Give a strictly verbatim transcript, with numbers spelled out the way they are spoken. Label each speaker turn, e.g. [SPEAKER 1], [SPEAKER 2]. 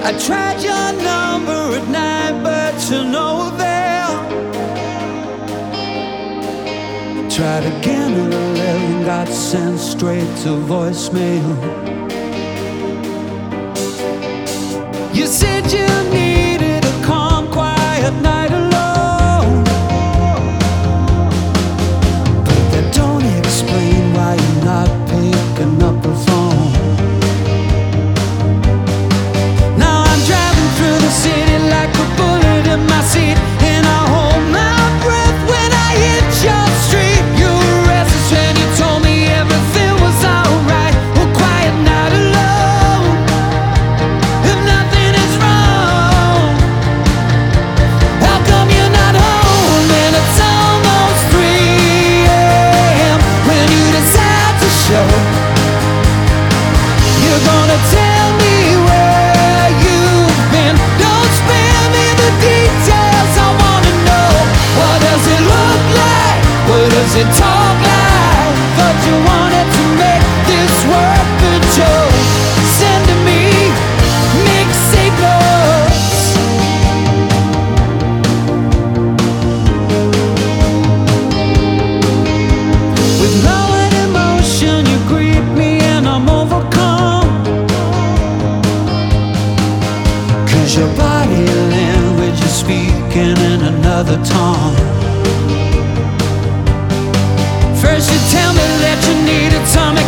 [SPEAKER 1] I tried your number at night, but to no avail. Tried again at eleven, got sent straight to voicemail. You said you needed a calm, quiet night alone, but that don't explain why you're not picking up the phone. Now I'm driving through the city like a bullet in my seat, and I hold my breath when I hit your street. You were restless when you told me everything was alright. A quiet night alone, if nothing is wrong. How come you're not home and it's almost three a m when you decide to show? You're gonna tell me where you've been. Don't spare me the details, I wanna know. What does it look like? What does it talk like? Thought you wanted to make this work, but you're sending me mixtape notes. With love and emotion you greet me and I'm overcome, 'cause your body language is speaking in another tongue. First you tell me that you needed some